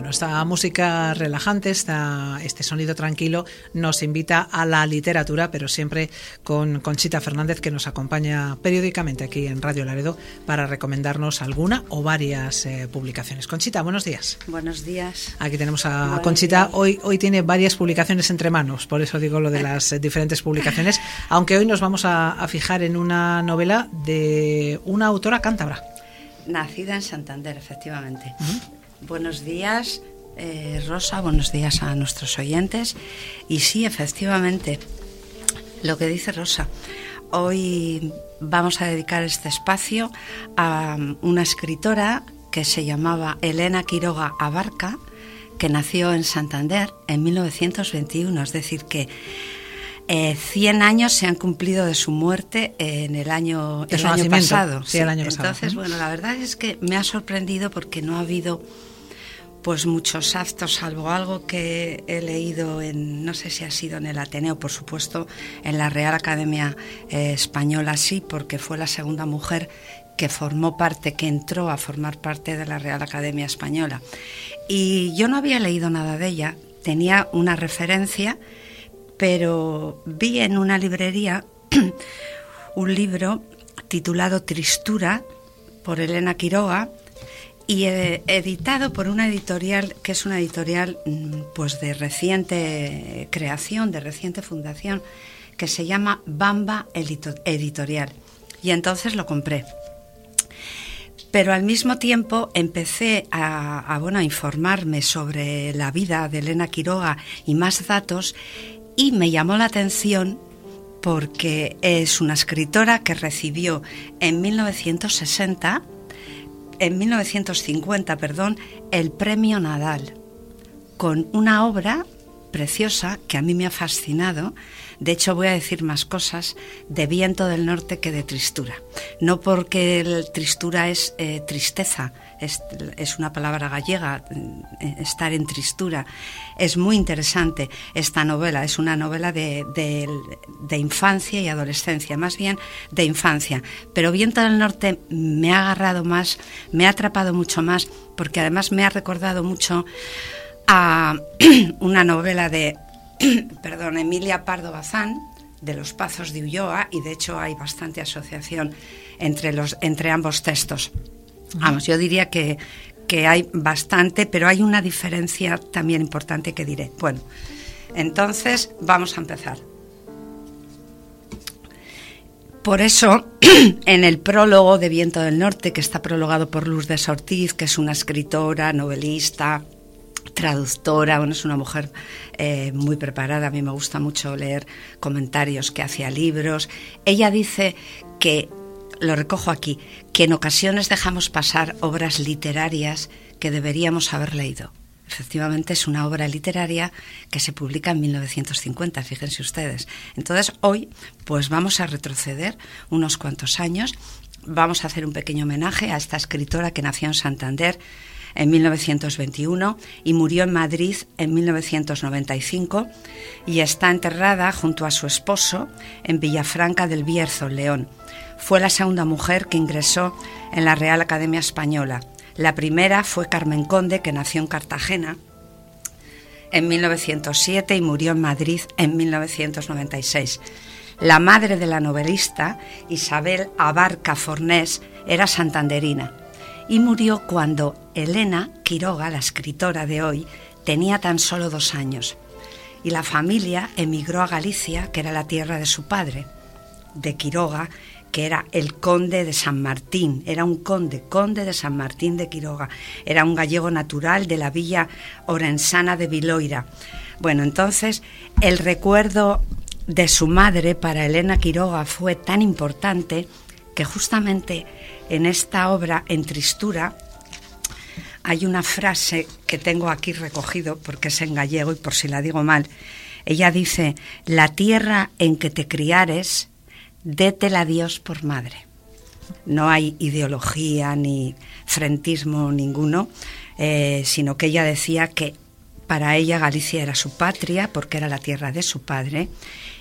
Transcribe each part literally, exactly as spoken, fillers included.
Bueno, esta música relajante, esta, este sonido tranquilo nos invita a la literatura, pero siempre con Conchita Fernández, que nos acompaña periódicamente aquí en Radio Laredo para recomendarnos alguna o varias eh, publicaciones. Conchita, buenos días. Buenos días. Aquí tenemos a buenos Conchita. días. Hoy, hoy tiene varias publicaciones entre manos, por eso digo lo de las eh, diferentes publicaciones, aunque hoy nos vamos a, a fijar en una novela de una autora cántabra. Nacida en Santander, efectivamente. Uh-huh. Buenos días, eh, Rosa, buenos días a nuestros oyentes. Y sí, efectivamente, lo que dice Rosa, hoy vamos a dedicar este espacio a una escritora que se llamaba Elena Quiroga Abarca, que nació en Santander en mil novecientos veintiuno, es decir que Eh, cien años se han cumplido de su muerte en el año, el año pasado. Sí, sí, el año pasado. Entonces, bueno, la verdad es que me ha sorprendido porque no ha habido pues muchos actos, salvo algo que he leído en, no sé si ha sido en el Ateneo, por supuesto, en la Real Academia eh, Española sí, porque fue la segunda mujer que formó parte, que entró a formar parte de la Real Academia Española. Y yo no había leído nada de ella, tenía una referencia, pero vi en una librería un libro titulado Tristura, por Elena Quiroga, y eh, editado por una editorial que es una editorial pues de reciente creación, de reciente fundación, que se llama Bamba Editorial. Y entonces lo compré. Pero al mismo tiempo empecé a, a, bueno, a informarme sobre la vida de Elena Quiroga y más datos. Y me llamó la atención porque es una escritora que recibió en mil novecientos sesenta, en mil novecientos cincuenta, perdón, el Premio Nadal, con una obra preciosa que a mí me ha fascinado. De hecho, voy a decir más cosas de Viento del Norte que de Tristura. No porque el Tristura es eh, tristeza, es, es una palabra gallega, eh, estar en tristura. Es muy interesante esta novela, es una novela de, de, de infancia y adolescencia, más bien de infancia. Pero Viento del Norte me ha agarrado más, me ha atrapado mucho más, porque además me ha recordado mucho a una novela de perdón, Emilia Pardo Bazán, de Los Pazos de Ulloa, y de hecho hay bastante asociación entre, los, entre ambos textos. Uh-huh. Vamos, yo diría que, que hay bastante, pero hay una diferencia también importante que diré. Bueno, entonces vamos a empezar. Por eso, en el prólogo de Viento del Norte, que está prologado por Lourdes Ortiz, que es una escritora, novelista, traductora, bueno, es una mujer eh, muy preparada, a mí me gusta mucho leer comentarios que hace a libros. Ella dice que, lo recojo aquí, que en ocasiones dejamos pasar obras literarias que deberíamos haber leído. Efectivamente es una obra literaria que se publica en mil novecientos cincuenta, fíjense ustedes. Entonces hoy pues vamos a retroceder unos cuantos años, vamos a hacer un pequeño homenaje a esta escritora que nació en Santander en mil novecientos veintiuno y murió en Madrid en mil novecientos noventa y cinco y está enterrada junto a su esposo en Villafranca del Bierzo, León. Fue la segunda mujer que ingresó en la Real Academia Española. La primera fue Carmen Conde, que nació en Cartagena en mil novecientos siete y murió en Madrid en mil novecientos noventa y seis. La madre de la novelista, Isabel Abarca Fornés, era santanderina y murió cuando Elena Quiroga, la escritora de hoy, tenía tan solo dos años. Y la familia emigró a Galicia, que era la tierra de su padre, de Quiroga, que era el conde de San Martín, era un conde, conde de San Martín de Quiroga, era un gallego natural de la villa orensana de Viloira. Bueno, entonces el recuerdo de su madre para Elena Quiroga fue tan importante que justamente en esta obra, en Tristura, hay una frase que tengo aquí recogido porque es en gallego y por si la digo mal. Ella dice: la tierra en que te criares, détela Dios por madre. No hay ideología ni frentismo ninguno, eh, sino que ella decía que para ella Galicia era su patria porque era la tierra de su padre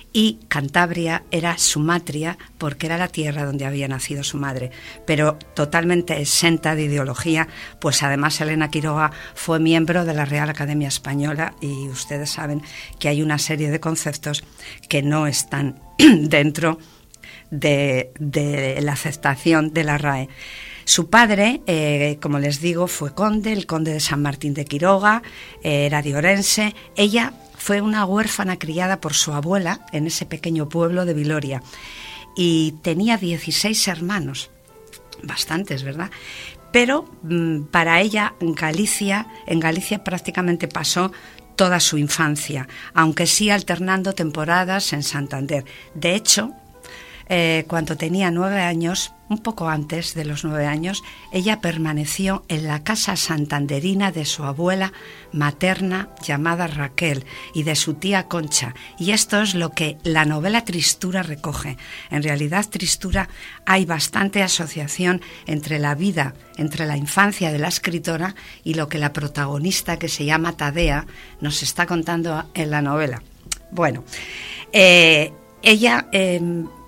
y Cantabria era su matria porque era la tierra donde había nacido su madre, pero totalmente exenta de ideología, pues además Elena Quiroga fue miembro de la Real Academia Española y ustedes saben que hay una serie de conceptos que no están dentro de, de la aceptación de la R A E. Su padre, eh, como les digo, fue conde, el conde de San Martín de Quiroga, eh, era de Orense. Ella fue una huérfana criada por su abuela en ese pequeño pueblo de Viloria y tenía dieciséis hermanos, bastantes, ¿verdad? Pero mmm, para ella en Galicia, en Galicia prácticamente pasó toda su infancia, aunque sí alternando temporadas en Santander. De hecho, eh, cuando tenía nueve años, un poco antes de los nueve años, ella permaneció en la casa santanderina de su abuela materna llamada Raquel y de su tía Concha. Y esto es lo que la novela Tristura recoge. En realidad, Tristura, hay bastante asociación entre la vida, entre la infancia de la escritora y lo que la protagonista, que se llama Tadea, nos está contando en la novela. Bueno, eh, ella... Eh,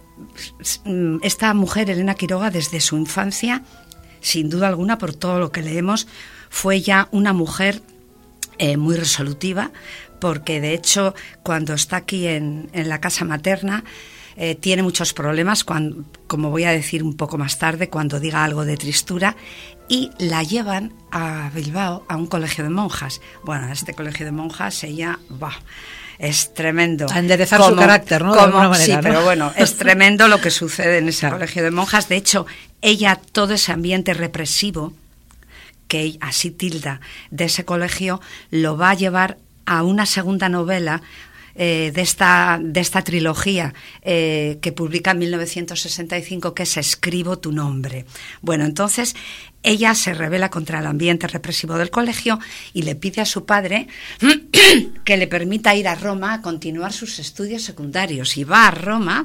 esta mujer, Elena Quiroga, desde su infancia, sin duda alguna, por todo lo que leemos, fue ya una mujer eh, muy resolutiva, porque de hecho cuando está aquí en, en la casa materna eh, tiene muchos problemas, cuando, como voy a decir un poco más tarde, cuando diga algo de Tristura, y la llevan a Bilbao, a un colegio de monjas. Bueno, a este colegio de monjas ella... bah, es tremendo. A enderezar como, su carácter, ¿no? Como, de alguna manera, sí, ¿no? Pero bueno, es tremendo lo que sucede en ese claro. colegio de monjas. De hecho, ella, todo ese ambiente represivo, que así tilda, de ese colegio, lo va a llevar a una segunda novela eh, de, esta, de esta trilogía eh, que publica en mil novecientos sesenta y cinco, que es Escribo tu nombre. Bueno, entonces... ella se rebela contra el ambiente represivo del colegio y le pide a su padre que le permita ir a Roma a continuar sus estudios secundarios. Y va a Roma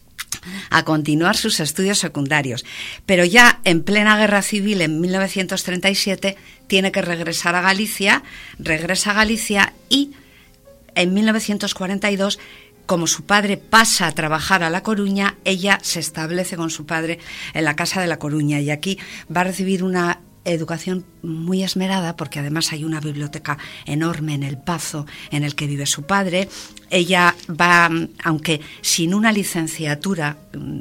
a continuar sus estudios secundarios. Pero ya en plena guerra civil, en mil novecientos treinta y siete, tiene que regresar a Galicia, regresa a Galicia y en mil novecientos cuarenta y dos... como su padre pasa a trabajar a La Coruña, ella se establece con su padre en la Casa de La Coruña y aquí va a recibir una educación muy esmerada porque además hay una biblioteca enorme en El Pazo en el que vive su padre. Ella va, aunque sin una licenciatura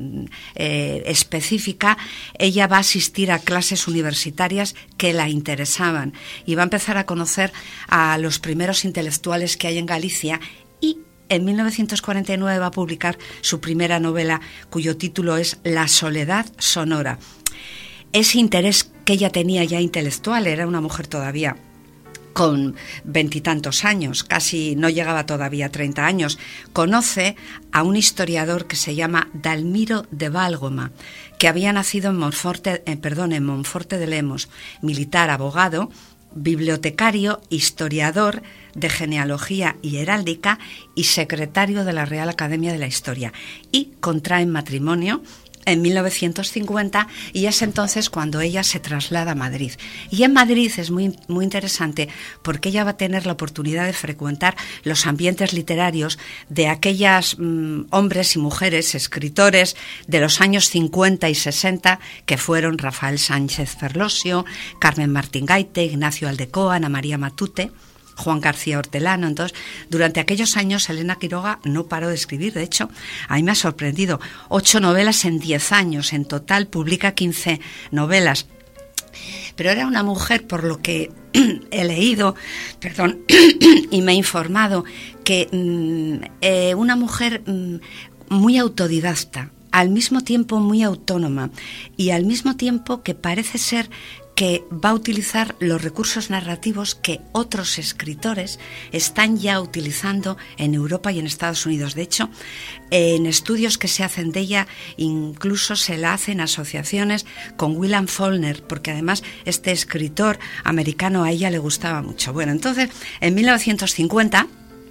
eh, específica, ella va a asistir a clases universitarias que la interesaban y va a empezar a conocer a los primeros intelectuales que hay en Galicia y en mil novecientos cuarenta y nueve va a publicar su primera novela, cuyo título es La soledad sonora. Ese interés que ella tenía ya intelectual, era una mujer todavía con veintitantos años, casi no llegaba todavía a treinta años, conoce a un historiador que se llama Dalmiro de Válgoma, que había nacido en Monforte, eh, perdón, en Monforte de Lemos, militar, abogado, bibliotecario, historiador de genealogía y heráldica y secretario de la Real Academia de la Historia. Y contraen matrimonio en mil novecientos cincuenta y es entonces cuando ella se traslada a Madrid. Y en Madrid es muy, muy interesante porque ella va a tener la oportunidad de frecuentar los ambientes literarios de aquellos mmm, hombres y mujeres, escritores de los años cincuenta y sesenta, que fueron Rafael Sánchez Ferlosio, Carmen Martín Gaite, Ignacio Aldecoa, Ana María Matute, Juan García Hortelano. Entonces, durante aquellos años Elena Quiroga no paró de escribir. De hecho, a mí me ha sorprendido, ocho novelas en diez años, en total publica quince novelas. Pero era una mujer, por lo que he leído, perdón, y me he informado, que mmm, eh, una mujer mmm, muy autodidacta, al mismo tiempo muy autónoma y al mismo tiempo que parece ser que va a utilizar los recursos narrativos que otros escritores están ya utilizando en Europa y en Estados Unidos. De hecho, en estudios que se hacen de ella, incluso se la hacen asociaciones con William Faulkner, porque además este escritor americano a ella le gustaba mucho. Bueno, entonces, en mil novecientos cincuenta,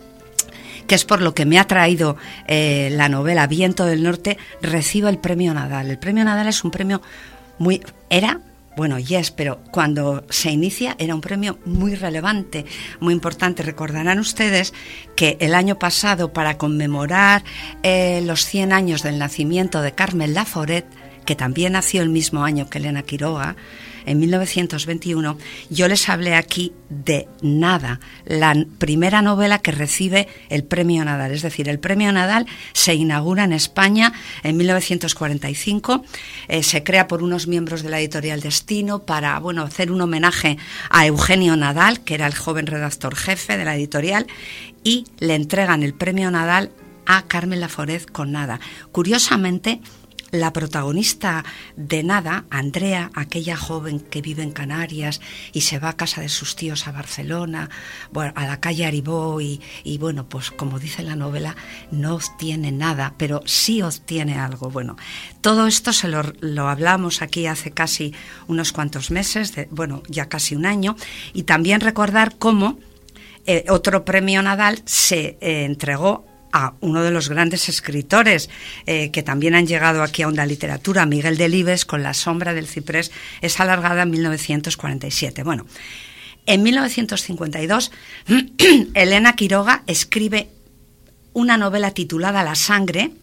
que es por lo que me ha traído eh, la novela Viento del Norte, recibe el premio Nadal. El premio Nadal es un premio muy... era... Bueno, yes, pero cuando se inicia era un premio muy relevante, muy importante. Recordarán ustedes que el año pasado, para conmemorar eh, los cien años del nacimiento de Carmen Laforet, que también nació el mismo año que Elena Quiroga, en mil novecientos veintiuno, yo les hablé aquí de Nada, la primera novela que recibe el Premio Nadal. Es decir, el Premio Nadal se inaugura en España en mil novecientos cuarenta y cinco, eh, se crea por unos miembros de la editorial Destino para, bueno, hacer un homenaje a Eugenio Nadal, que era el joven redactor jefe de la editorial, y le entregan el Premio Nadal a Carmen Laforet con Nada. Curiosamente, la protagonista de Nada, Andrea, aquella joven que vive en Canarias y se va a casa de sus tíos a Barcelona, bueno, a la calle Aribó y, y bueno, pues como dice la novela, no obtiene nada, pero sí obtiene algo. Bueno, todo esto se lo, lo hablamos aquí hace casi unos cuantos meses, de, bueno, ya casi un año, y también recordar cómo eh, otro premio Nadal se eh, entregó a uno de los grandes escritores eh, que también han llegado aquí a Onda Literatura, Miguel Delibes, con La sombra del ciprés, es alargada en mil novecientos cuarenta y siete. Bueno, en mil novecientos cincuenta y dos, Elena Quiroga escribe una novela titulada La sangre,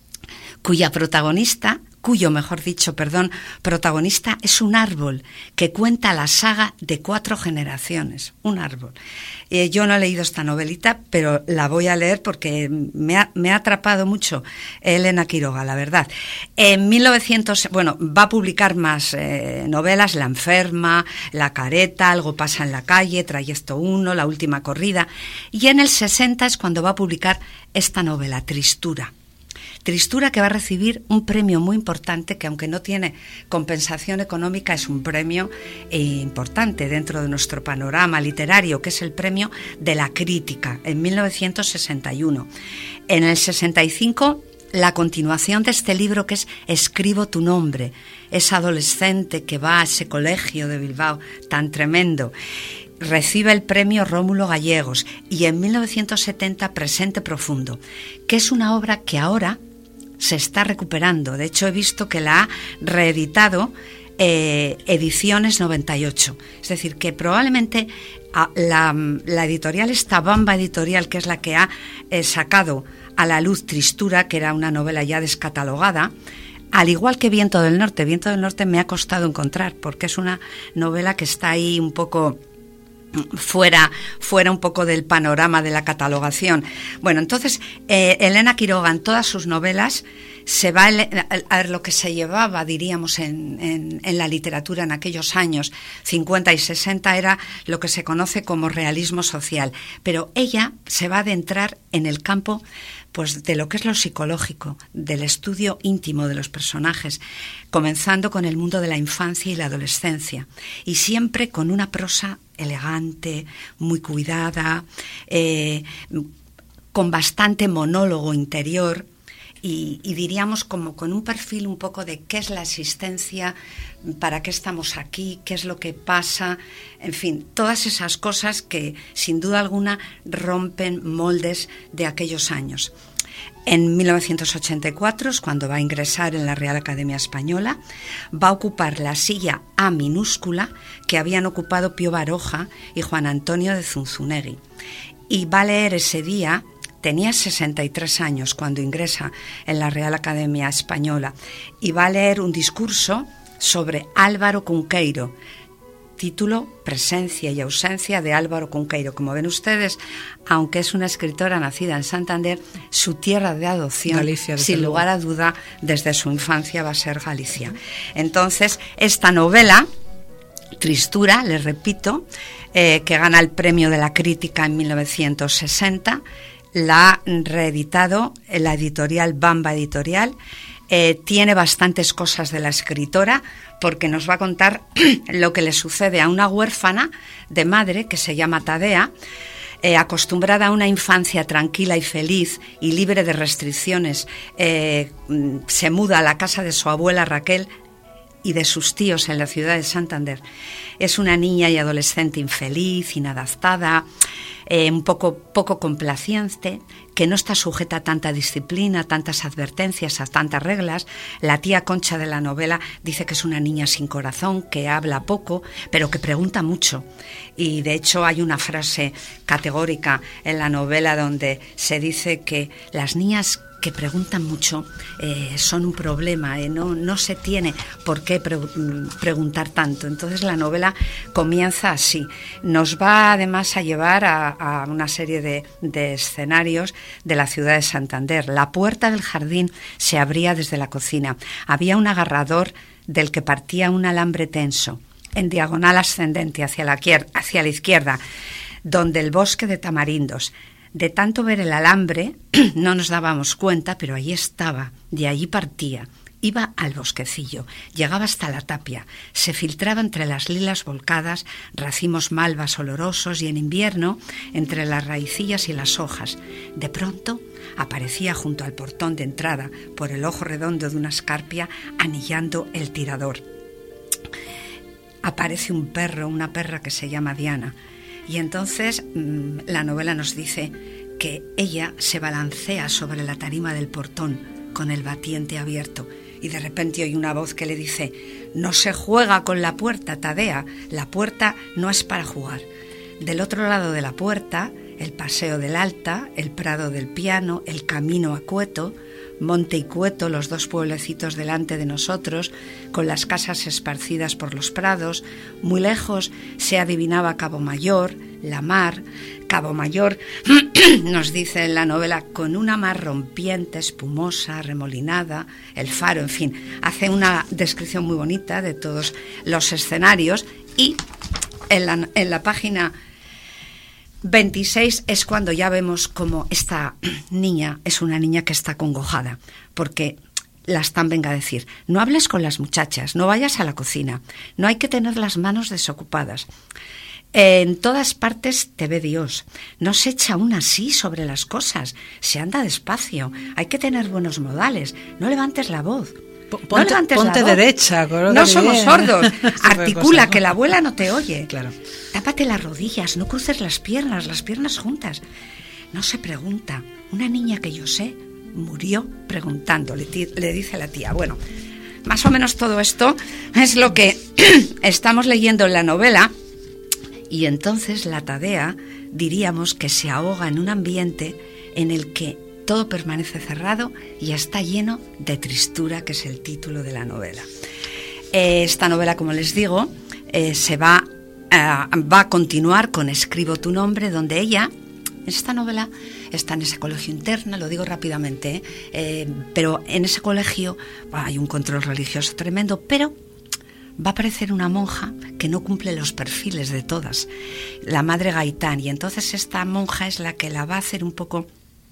cuya protagonista, cuyo, mejor dicho, perdón, protagonista es un árbol que cuenta la saga de cuatro generaciones, un árbol. Eh, yo no he leído esta novelita, pero la voy a leer porque me ha, me ha atrapado mucho Elena Quiroga, la verdad. En mil novecientos, bueno, va a publicar más eh, novelas, La enferma, La careta, Algo pasa en la calle, Trayecto uno, La última corrida, y en el sesenta es cuando va a publicar esta novela, Tristura. Tristura, que va a recibir un premio muy importante, que aunque no tiene compensación económica, es un premio eh, importante dentro de nuestro panorama literario, que es el premio de la crítica, en mil novecientos sesenta y uno. En el sesenta y cinco, la continuación de este libro, que es Escribo tu nombre, esa adolescente que va a ese colegio de Bilbao tan tremendo, recibe el premio Rómulo Gallegos, y en mil novecientos setenta Presente profundo, que es una obra que ahora se está recuperando. De hecho, he visto que la ha reeditado eh, Ediciones noventa y ocho. Es decir, que probablemente a, la, la editorial, esta Bamba Editorial, que es la que ha eh, sacado a la luz Tristura, que era una novela ya descatalogada, al igual que Viento del Norte. Viento del Norte me ha costado encontrar, porque es una novela que está ahí un poco fuera fuera un poco del panorama de la catalogación. Bueno, entonces eh, Elena Quiroga, en todas sus novelas, se va a, a ver lo que se llevaba, diríamos, en, en, en la literatura en aquellos años cincuenta y sesenta, era lo que se conoce como realismo social, pero ella se va a adentrar en el campo, pues, de lo que es lo psicológico, del estudio íntimo de los personajes, comenzando con el mundo de la infancia y la adolescencia, y siempre con una prosa elegante, muy cuidada, eh, con bastante monólogo interior, y, y diríamos como con un perfil un poco de qué es la existencia, para qué estamos aquí, qué es lo que pasa, en fin, todas esas cosas que sin duda alguna rompen moldes de aquellos años. En mil novecientos ochenta y cuatro es cuando va a ingresar en la Real Academia Española, va a ocupar la silla A minúscula que habían ocupado Pío Baroja y Juan Antonio de Zunzunegui, y va a leer ese día. Tenía sesenta y tres años cuando ingresa en la Real Academia Española, y va a leer un discurso sobre Álvaro Cunqueiro, título Presencia y ausencia de Álvaro Cunqueiro. Como ven ustedes, aunque es una escritora nacida en Santander, su tierra de adopción, Galicia, sin lugar luego. a duda, desde su infancia va a ser Galicia. Entonces, esta novela, Tristura, les repito, eh, que gana el premio de la crítica en mil novecientos sesenta, la ha reeditado en la editorial Bamba Editorial. Eh, tiene bastantes cosas de la escritora, porque nos va a contar lo que le sucede a una huérfana de madre que se llama Tadea, eh, acostumbrada a una infancia tranquila y feliz y libre de restricciones. Eh, se muda a la casa de su abuela Raquel y de sus tíos en la ciudad de Santander. Es una niña y adolescente infeliz, inadaptada. eh, un poco, poco complaciente, que no está sujeta a tanta disciplina, a tantas advertencias, a tantas reglas. La tía Concha de la novela dice que es una niña sin corazón, que habla poco, pero que pregunta mucho. Y de hecho hay una frase categórica en la novela donde se dice que las niñas que preguntan mucho eh, son un problema, eh, no, no se tiene por qué pre- preguntar tanto. Entonces la novela comienza así. Nos va además a llevar a, a una serie de, de escenarios de la ciudad de Santander. La puerta del jardín se abría desde la cocina. Había un agarrador del que partía un alambre tenso, en diagonal ascendente hacia la, hacia la izquierda, donde el bosque de tamarindos. De tanto ver el alambre, no nos dábamos cuenta, pero allí estaba, de allí partía. Iba al bosquecillo, llegaba hasta la tapia, se filtraba entre las lilas volcadas, racimos malvas olorosos y en invierno, entre las raicillas y las hojas. De pronto aparecía junto al portón de entrada, por el ojo redondo de una escarpia, anillando el tirador. Aparece un perro, una perra que se llama Diana. Y entonces mmm, la novela nos dice que ella se balancea sobre la tarima del portón con el batiente abierto y de repente oye una voz que le dice: no se juega con la puerta, Tadea, la puerta no es para jugar. Del otro lado de la puerta, el paseo del Alta, el prado del Piano, el camino a Cueto, Monte y Cueto, los dos pueblecitos delante de nosotros, con las casas esparcidas por los prados. Muy lejos se adivinaba Cabo Mayor, la mar. Cabo Mayor, nos dice en la novela, con una mar rompiente, espumosa, remolinada, el faro, en fin, hace una descripción muy bonita de todos los escenarios. Y en la, en la página veintiséis es cuando ya vemos cómo esta niña es una niña que está acongojada, porque la están, venga a decir, no hables con las muchachas, no vayas a la cocina, no hay que tener las manos desocupadas. En todas partes te ve Dios, no se echa aún así sobre las cosas, se anda despacio, hay que tener buenos modales, no levantes la voz. Ponte, no ponte derecha. No somos bien. Sordos. Articula, que la abuela no te oye. Claro. Tápate las rodillas, no cruces las piernas, las piernas juntas. No se pregunta. Una niña que yo sé murió preguntando, le, le dice la tía. Bueno, más o menos todo esto es lo que estamos leyendo en la novela. Y entonces la Tadea, diríamos que se ahoga en un ambiente en el que todo permanece cerrado y está lleno de tristura, que es el título de la novela. Eh, esta novela, como les digo, eh, se va, uh, va a continuar con Escribo tu nombre, donde ella, esta novela está en ese colegio interna, lo digo rápidamente, ¿eh? Eh, pero en ese colegio bah, hay un control religioso tremendo, pero va a aparecer una monja que no cumple los perfiles de todas, la madre Gaitán, y entonces esta monja es la que la va a hacer un poco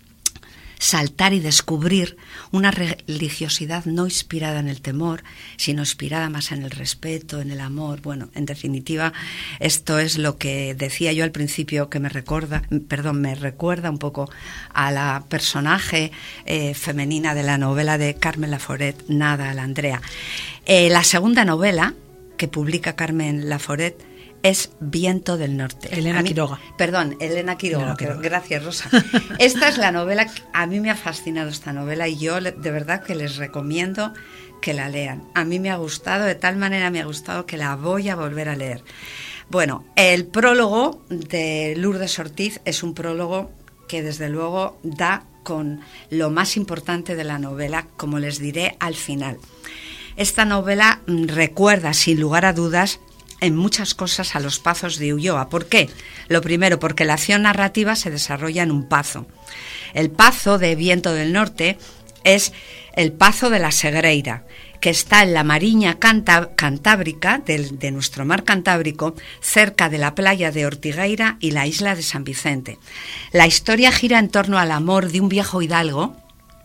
saltar y descubrir una religiosidad no inspirada en el temor, sino inspirada más en el respeto, en el amor. Bueno, en definitiva, esto es lo que decía yo al principio, que me recuerda, perdón, me recuerda un poco a la personaje eh, femenina de la novela de Carmen Laforet, Nada a la Andrea. Eh, la segunda novela que publica Carmen Laforet es Viento del Norte. Elena mí, Quiroga. Perdón, Elena Quiroga. Elena Quiroga. Gracias, Rosa. Esta es la novela, a mí me ha fascinado esta novela y yo de verdad que les recomiendo que la lean. A mí me ha gustado, de tal manera me ha gustado que la voy a volver a leer. Bueno, el prólogo de Lourdes Ortiz es un prólogo que desde luego da con lo más importante de la novela, como les diré al final. Esta novela recuerda, sin lugar a dudas, en muchas cosas a los Pazos de Ulloa. ¿Por qué? Lo primero, porque la acción narrativa se desarrolla en un pazo. El pazo de Viento del Norte es el pazo de la Segreira, que está en la Mariña Canta- Cantábrica, del, de nuestro mar Cantábrico, cerca de la playa de Ortigueira y la isla de San Vicente. La historia gira en torno al amor de un viejo hidalgo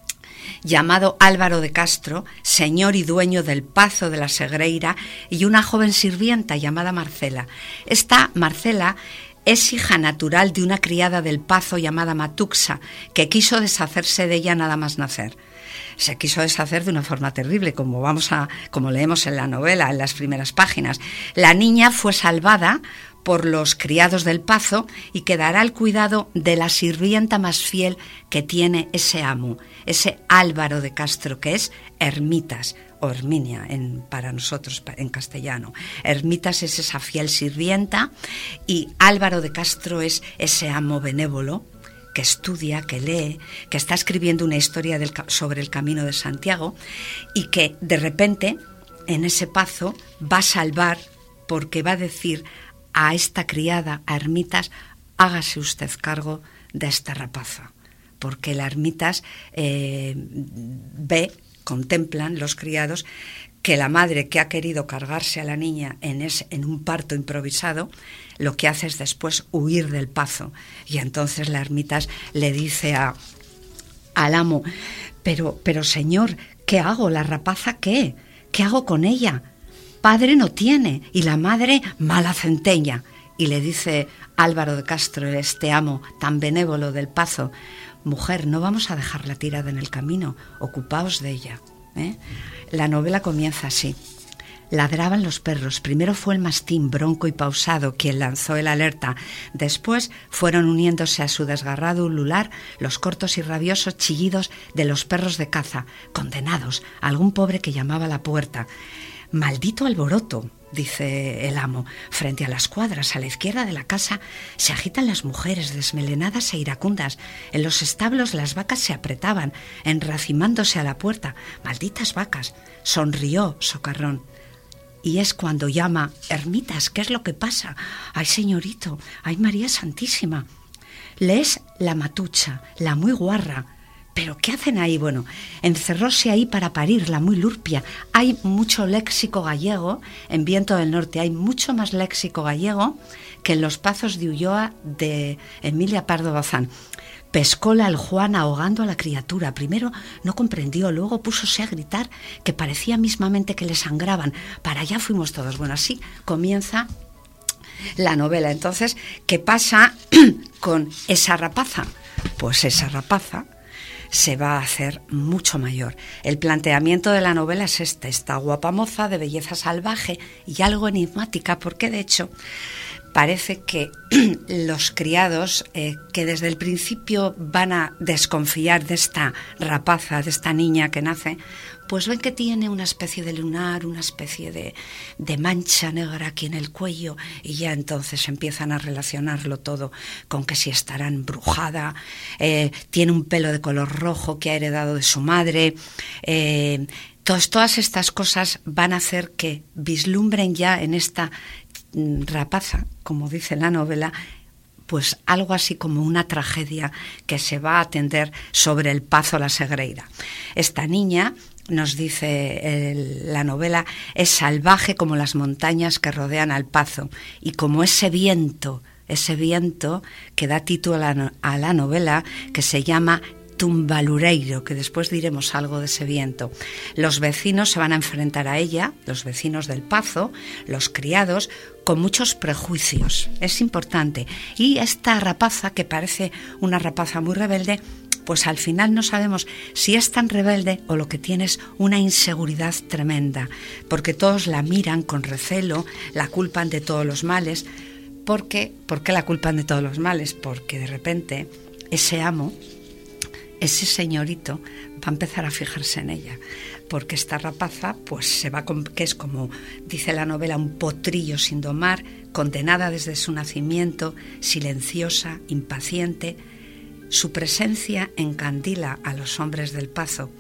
llamado Álvaro de Castro, señor y dueño del Pazo de la Segreira, y una joven sirvienta llamada Marcela. Esta Marcela es hija natural de una criada del Pazo llamada Matuxa, que quiso deshacerse de ella nada más nacer. Se quiso deshacer de una forma terrible, como vamos a, como leemos en la novela, en las primeras páginas. La niña fue salvada por los criados del Pazo y quedará al cuidado de la sirvienta más fiel que tiene ese amo, ese Álvaro de Castro, que es Ermitas, o Herminia en, para nosotros en castellano. Ermitas es esa fiel sirvienta y Álvaro de Castro es ese amo benévolo que estudia, que lee, que está escribiendo una historia del, sobre el Camino de Santiago y que de repente en ese Pazo va a salvar, porque va a decir a esta criada, a Ermitas, hágase usted cargo de esta rapaza, porque la Ermitas eh, ve, contemplan los criados, que la madre que ha querido cargarse a la niña en, ese, en un parto improvisado, lo que hace es después huir del Pazo. Y entonces la Ermitas le dice a, al amo, pero, pero señor, ¿qué hago? ¿La rapaza qué? ¿Qué hago con ella? Padre no tiene y la madre mala centeña. Y le dice Álvaro de Castro, este amo tan benévolo del Pazo, mujer, no vamos a dejarla tirada en el camino, ocupaos de ella. ¿eh? La novela comienza así. Ladraban los perros. Primero fue el mastín, bronco y pausado, quien lanzó el alerta. Después fueron uniéndose a su desgarrado ulular los cortos y rabiosos chillidos de los perros de caza, condenados, a algún pobre que llamaba a la puerta. Maldito alboroto, dice el amo. Frente a las cuadras, a la izquierda de la casa, se agitan las mujeres desmelenadas e iracundas. En los establos las vacas se apretaban, enracimándose a la puerta. Malditas vacas. Sonrió Socarrón. Y es cuando llama, Ermitas, ¿qué es lo que pasa? Ay, señorito, ay, María Santísima. Lees La Matucha, la muy guarra. ¿Pero qué hacen ahí? Bueno, encerróse ahí para parir, la muy lurpia. Hay mucho léxico gallego en Viento del Norte, hay mucho más léxico gallego que en Los Pazos de Ulloa de Emilia Pardo Bazán. Pescóla el Juan ahogando a la criatura. Primero no comprendió, luego púsose a gritar que parecía mismamente que le sangraban. Para allá fuimos todos. Bueno, así comienza la novela. Entonces, ¿qué pasa con esa rapaza? Pues esa rapaza se va a hacer mucho mayor. El planteamiento de la novela es este: esta guapa moza de belleza salvaje y algo enigmática, porque de hecho parece que los criados eh, que desde el principio van a desconfiar de esta rapaza, de esta niña que nace, pues ven que tiene una especie de lunar, una especie de, de mancha negra aquí en el cuello, y ya entonces empiezan a relacionarlo todo con que si estará embrujada, eh, tiene un pelo de color rojo que ha heredado de su madre. eh, todas, todas estas cosas van a hacer que vislumbren ya en esta rapaza, como dice la novela, pues algo así como una tragedia que se va a atender sobre el Pazo la Segreira. Esta niña, nos dice el, la novela, es salvaje como las montañas que rodean al Pazo y como ese viento, ese viento que da título a la, a la novela, que se llama Tumbalureiro, que después diremos algo de ese viento. Los vecinos se van a enfrentar a ella, los vecinos del Pazo, los criados, con muchos prejuicios. Es importante. Y esta rapaza, que parece una rapaza muy rebelde, pues al final no sabemos si es tan rebelde o lo que tiene es una inseguridad tremenda, porque todos la miran con recelo, la culpan de todos los males. ¿Por qué? ¿Por qué la culpan de todos los males? Porque de repente ese amo, ese señorito, va a empezar a fijarse en ella, porque esta rapaza, pues se va con, que es como dice la novela, un potrillo sin domar, condenada desde su nacimiento, silenciosa, impaciente. Su presencia encandila a los hombres del Pazo,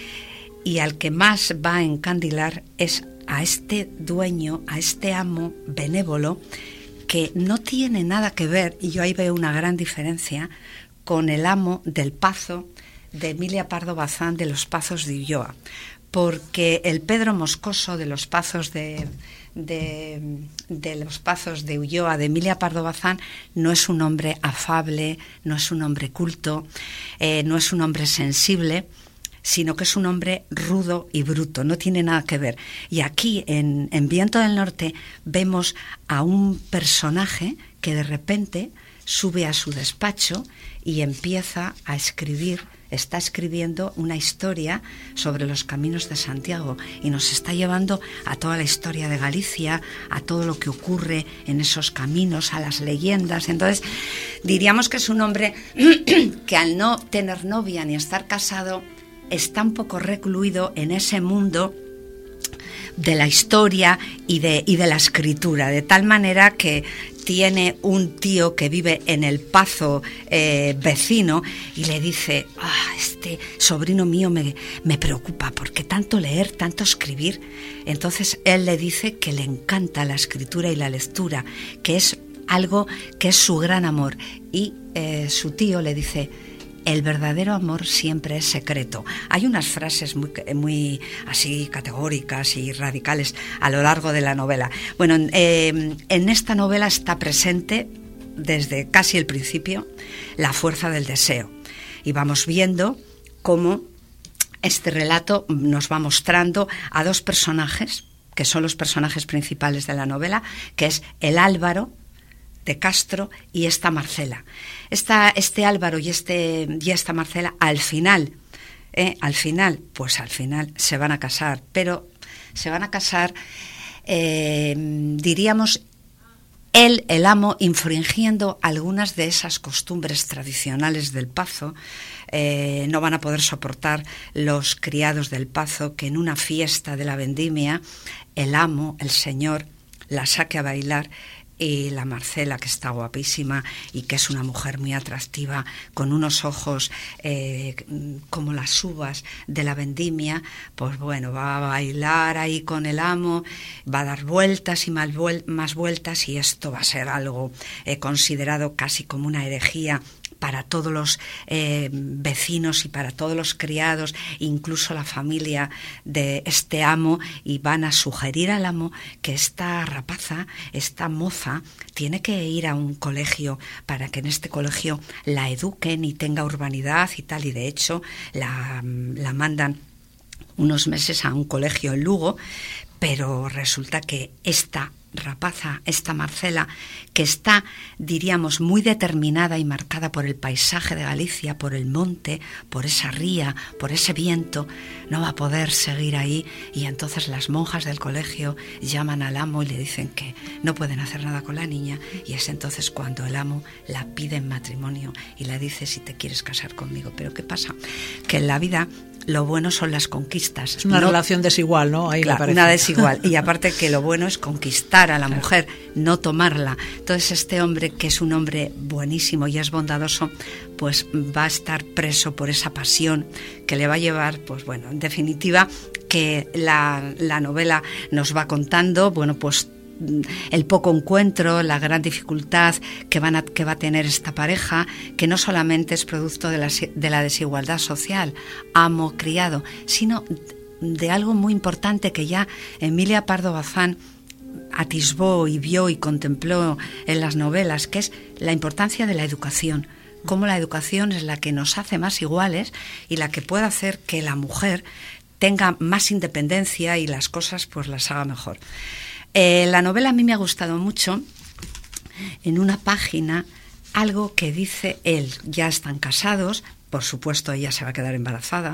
y al que más va a encandilar es a este dueño, a este amo benévolo, que no tiene nada que ver, y yo ahí veo una gran diferencia, con el amo del Pazo de Emilia Pardo Bazán, de Los Pazos de Ulloa, porque el Pedro Moscoso de Los Pazos de, de, de Los Pazos de Ulloa, de Emilia Pardo Bazán, no es un hombre afable, no es un hombre culto, eh, no es un hombre sensible, sino que es un hombre rudo y bruto, no tiene nada que ver. Y aquí en, en Viento del Norte vemos a un personaje que de repente sube a su despacho y empieza a escribir está escribiendo una historia sobre los caminos de Santiago y nos está llevando a toda la historia de Galicia, a todo lo que ocurre en esos caminos, a las leyendas. Entonces, diríamos que es un hombre que al no tener novia ni estar casado, está un poco recluido en ese mundo de la historia y de, y de la escritura, de tal manera que tiene un tío que vive en el Pazo eh, vecino y le dice: ah, este sobrino mío me, me preocupa porque tanto leer, tanto escribir. Entonces él le dice que le encanta la escritura y la lectura, que es algo que es su gran amor, y eh, su tío le dice: el verdadero amor siempre es secreto. Hay unas frases muy, muy así categóricas y radicales a lo largo de la novela. Bueno, eh, en esta novela está presente desde casi el principio la fuerza del deseo. Y vamos viendo cómo este relato nos va mostrando a dos personajes, que son los personajes principales de la novela, que es el Álvaro de Castro y esta Marcela. Esta, este Álvaro y, este, y esta Marcela al final, eh, al final, pues al final se van a casar, pero se van a casar, eh, diríamos, él, el amo, infringiendo algunas de esas costumbres tradicionales del Pazo. Eh, no van a poder soportar los criados del Pazo que en una fiesta de la vendimia el amo, el señor, la saque a bailar. Y la Marcela, que está guapísima y que es una mujer muy atractiva, con unos ojos eh, como las uvas de la vendimia, pues bueno, va a bailar ahí con el amo, va a dar vueltas y más, vuel- más vueltas, y esto va a ser algo eh, considerado casi como una herejía para todos los eh, vecinos y para todos los criados, incluso la familia de este amo, y van a sugerir al amo que esta rapaza, esta moza, tiene que ir a un colegio para que en este colegio la eduquen y tenga urbanidad y tal, y de hecho la, la mandan unos meses a un colegio en Lugo, pero resulta que esta rapaza, esta Marcela, que está, diríamos, muy determinada y marcada por el paisaje de Galicia, por el monte, por esa ría, por ese viento, no va a poder seguir ahí, y entonces las monjas del colegio llaman al amo y le dicen que no pueden hacer nada con la niña, y es entonces cuando el amo la pide en matrimonio y le dice: si te quieres casar conmigo. Pero ¿qué pasa? Que en la vida lo bueno son las conquistas. Es una no, relación desigual, ¿no? Ahí claro, me parece. una desigual. Y aparte que lo bueno es conquistar a la claro. mujer, no tomarla. Entonces este hombre, que es un hombre buenísimo y es bondadoso, pues va a estar preso por esa pasión que le va a llevar, pues bueno, en definitiva, que la, la novela nos va contando, bueno, pues el poco encuentro, la gran dificultad que, van a, que va a tener esta pareja, que no solamente es producto de la, de la desigualdad social, amo-criado, sino de algo muy importante que ya Emilia Pardo Bazán atisbó y vio y contempló en las novelas, que es la importancia de la educación. Cómo la educación es la que nos hace más iguales y la que puede hacer que la mujer tenga más independencia y las cosas pues las haga mejor. Eh, la novela a mí me ha gustado mucho. En una página, algo que dice él: ya están casados, por supuesto ella se va a quedar embarazada,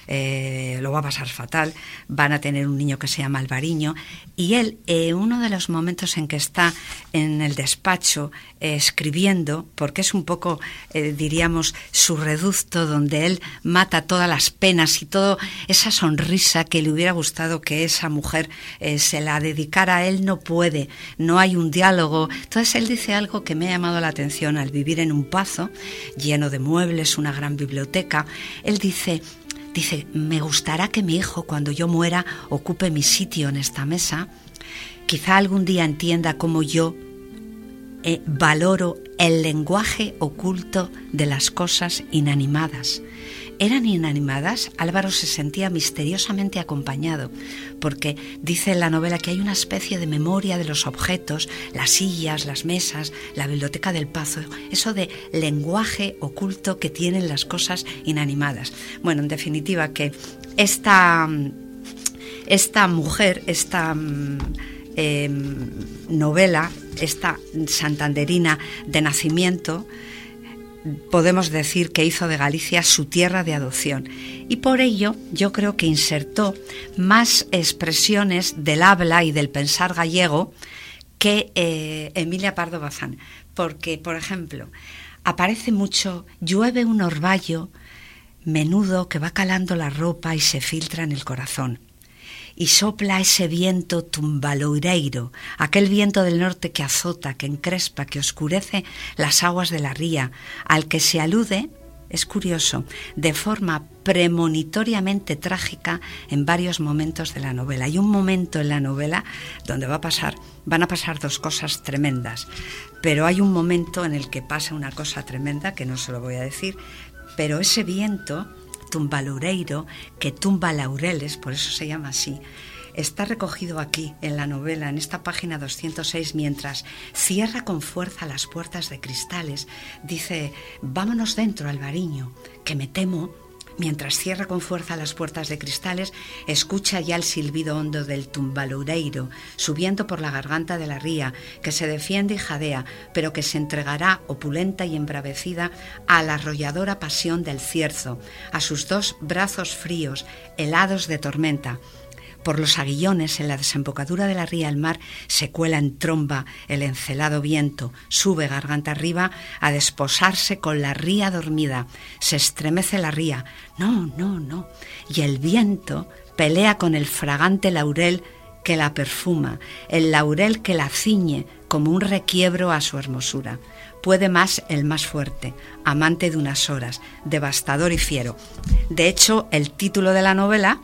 eh, lo va a pasar fatal, van a tener un niño que se llama Alvariño, y él, eh, uno de los momentos en que está en el despacho eh, escribiendo, porque es un poco, eh, diríamos, su reducto donde él mata todas las penas y toda esa sonrisa que le hubiera gustado que esa mujer eh, se la dedicara a él, no puede, no hay un diálogo. Entonces él dice algo que me ha llamado la atención al vivir en un pazo lleno de muebles, una gran biblioteca. Él dice... Dice, me gustará que mi hijo, cuando yo muera, ocupe mi sitio en esta mesa. Quizá algún día entienda cómo yo eh, valoro el lenguaje oculto de las cosas inanimadas. ¿Eran inanimadas? Álvaro se sentía misteriosamente acompañado, porque dice en la novela que hay una especie de memoria de los objetos, las sillas, las mesas, la biblioteca del Pazo, eso de lenguaje oculto que tienen las cosas inanimadas. Bueno, en definitiva, que esta, esta mujer, esta eh, novela, esta santanderina de nacimiento, podemos decir que hizo de Galicia su tierra de adopción, y por ello yo creo que insertó más expresiones del habla y del pensar gallego que eh, Emilia Pardo Bazán, porque, por ejemplo, aparece mucho llueve un orvallo menudo que va calando la ropa y se filtra en el corazón. Y sopla ese viento tumbaloureiro, aquel viento del norte que azota, que encrespa, que oscurece las aguas de la ría, al que se alude, es curioso, de forma premonitoriamente trágica en varios momentos de la novela. Hay un momento en la novela donde va a pasar, van a pasar dos cosas tremendas, pero hay un momento en el que pasa una cosa tremenda, que no se lo voy a decir, pero ese viento tumbaloureiro, que tumba laureles, por eso se llama así, está recogido aquí en la novela, en esta página doscientos seis, mientras cierra con fuerza las puertas de cristales. Dice, vámonos dentro, Alvariño, que me temo. Mientras cierra con fuerza las puertas de cristales, escucha ya el silbido hondo del tumbaloureiro, subiendo por la garganta de la ría, que se defiende y jadea, pero que se entregará, opulenta y embravecida, a la arrolladora pasión del cierzo, a sus dos brazos fríos, helados de tormenta. Por los aguillones, en la desembocadura de la ría, el mar se cuela en tromba el encelado viento, sube garganta arriba a desposarse con la ría dormida. Se estremece la ría, no, no, no, y el viento pelea con el fragante laurel que la perfuma, el laurel que la ciñe como un requiebro a su hermosura. Puede más el más fuerte, amante de unas horas, devastador y fiero. De hecho, el título de la novela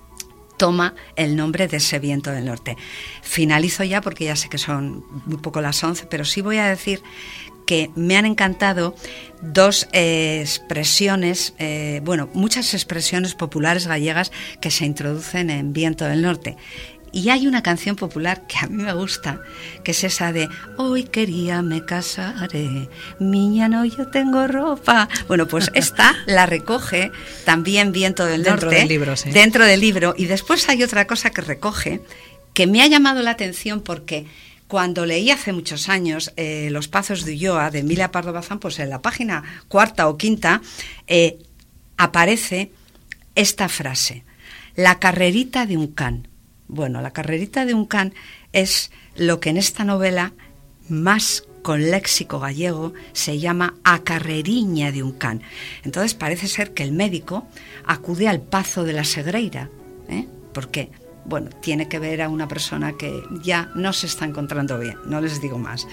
toma el nombre de ese viento del norte. Finalizo ya porque ya sé que son muy poco las once, pero sí voy a decir que me han encantado dos eh, expresiones, eh, bueno, muchas expresiones populares gallegas que se introducen en Viento del Norte. Y hay una canción popular que a mí me gusta, que es esa de hoy quería me casaré, miña no yo tengo ropa. Bueno, pues esta la recoge también Viento del Norte. Dentro del libro, sí. Dentro del libro. Y después hay otra cosa que recoge, que me ha llamado la atención porque cuando leí hace muchos años eh, Los Pazos de Ulloa, de Emilia Pardo Bazán, pues en la página cuarta o quinta eh, aparece esta frase, la carrerita de un can. Bueno, la carrerita de un can es lo que en esta novela, más con léxico gallego, se llama a carreriña de un can. Entonces parece ser que el médico acude al Pazo de la Segreira, ¿eh? Porque, bueno, tiene que ver a una persona que ya no se está encontrando bien, no les digo más.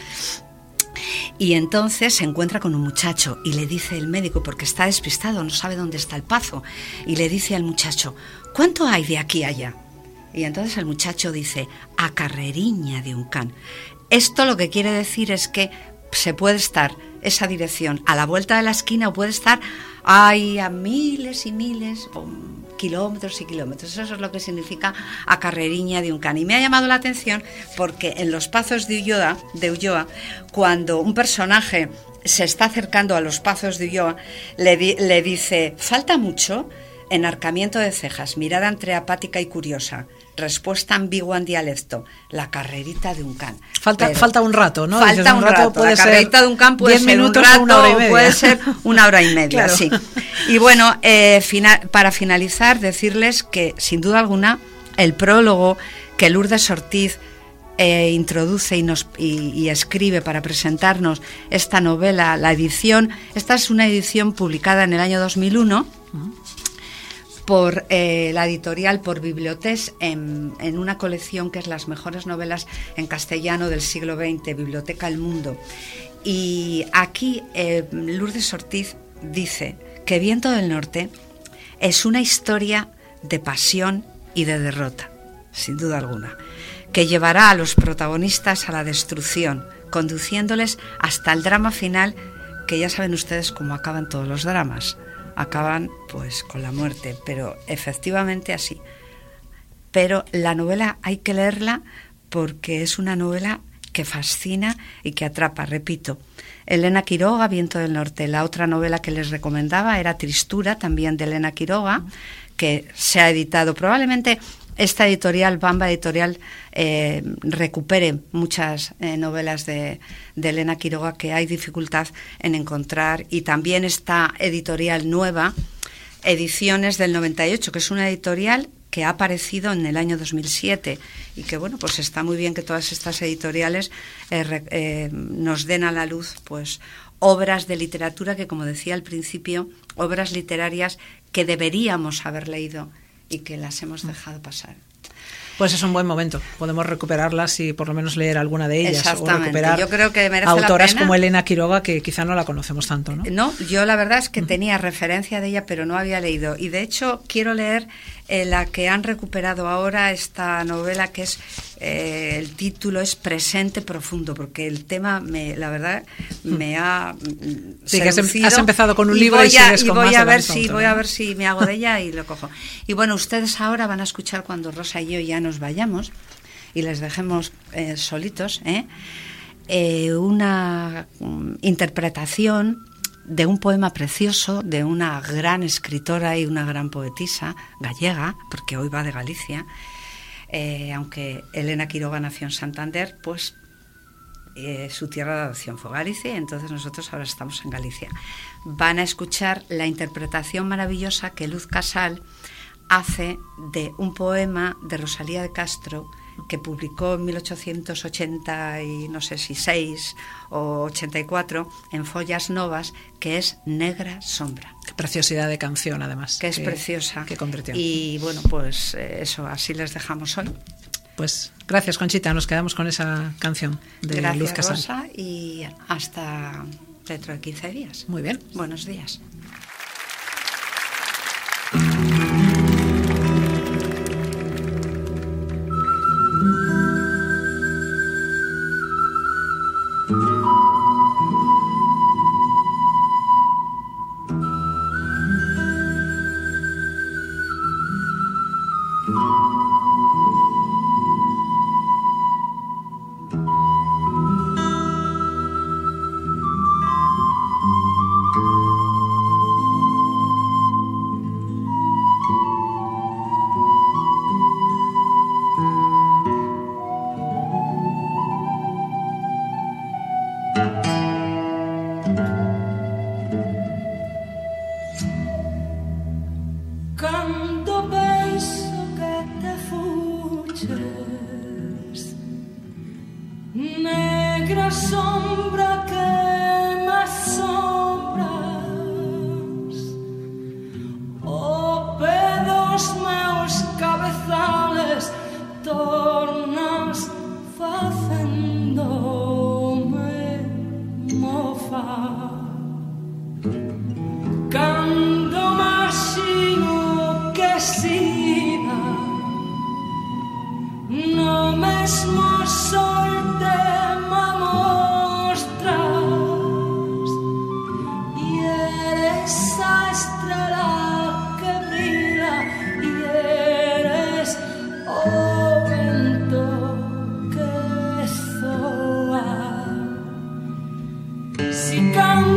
Y entonces se encuentra con un muchacho y le dice el médico, porque está despistado, no sabe dónde está el Pazo, y le dice al muchacho, ¿cuánto hay de aquí a allá? Y entonces el muchacho dice, a carreriña de un can. Esto lo que quiere decir es que se puede estar esa dirección a la vuelta de la esquina o puede estar ay, a miles y miles, um, kilómetros y kilómetros. Eso es lo que significa a carreriña de un can. Y me ha llamado la atención porque en Los Pazos de Ulloa, de Ulloa, cuando un personaje se está acercando a los Pazos de Ulloa, le, di, le dice, ¿falta mucho? Enarcamiento de cejas, mirada entre apática y curiosa, respuesta ambigua en dialecto, la carrerita de un can. Falta, Pero, falta un rato, ¿no? Falta Dices, un, un rato, rato. Puede la carrerita de un can puede ser un rato, una hora y media. Puede ser una hora y media, claro. Sí. Y bueno, eh, fina, para finalizar, decirles que, sin duda alguna, el prólogo que Lourdes Ortiz Eh, introduce y, nos, y, y escribe para presentarnos esta novela, la edición, esta es una edición publicada en el año dos mil uno por eh, la editorial, por Bibliotés, en, en una colección que es las mejores novelas en castellano del siglo veinte, Biblioteca El Mundo. Y aquí eh, Lourdes Ortiz dice que Viento del Norte es una historia de pasión y de derrota, sin duda alguna, que llevará a los protagonistas a la destrucción, conduciéndoles hasta el drama final, que ya saben ustedes cómo acaban todos los dramas. Acaban, pues, con la muerte, pero efectivamente así. Pero la novela hay que leerla porque es una novela que fascina y que atrapa, repito. Elena Quiroga, Viento del Norte. La otra novela que les recomendaba era Tristura, también de Elena Quiroga, que se ha editado probablemente esta editorial, Bamba Editorial, eh, recupere muchas eh, novelas de, de Elena Quiroga que hay dificultad en encontrar, y también esta editorial nueva, Ediciones del noventa y ocho, que es una editorial que ha aparecido en el año dos mil siete y que, bueno, pues está muy bien que todas estas editoriales eh, re, eh, nos den a la luz, pues, obras de literatura que, como decía al principio, obras literarias que deberíamos haber leído y que las hemos dejado pasar. Pues es un buen momento, podemos recuperarlas y por lo menos leer alguna de ellas, o recuperar yo creo que merece autoras la pena. Como Elena Quiroga, que quizá no la conocemos tanto, ¿no? No, yo la verdad es que tenía referencia de ella, pero no había leído, y de hecho quiero leer eh, la que han recuperado ahora, esta novela que es, eh, el título es Presente Profundo, porque el tema, me, la verdad, me ha sí, que seducido. Has empezado con un y libro y sigues a, con y voy más a de ver la si otra, voy ¿no? a ver si me hago de ella y lo cojo. Y bueno, ustedes ahora van a escuchar, cuando Rosa y yo ya nos vayamos y les dejemos eh, solitos, ¿eh? Eh, una um, interpretación de un poema precioso de una gran escritora y una gran poetisa gallega, porque hoy va de Galicia, eh, aunque Elena Quiroga nació en Santander, pues eh, su tierra de adopción fue Galicia, y entonces nosotros ahora estamos en Galicia. Van a escuchar la interpretación maravillosa que Luz Casal hace de un poema de Rosalía de Castro, que publicó en mil ochocientos ochenta y no sé si seis o ochenta y cuatro en Follas Novas, que es Negra Sombra. Qué preciosidad de canción, además. Que es que, preciosa. Que convirtió. Y bueno, pues eso, así les dejamos hoy. Pues gracias, Conchita, nos quedamos con esa canción de gracias, Luz Casal. Rosa, y hasta dentro de quince días. Muy bien. Buenos días. Si can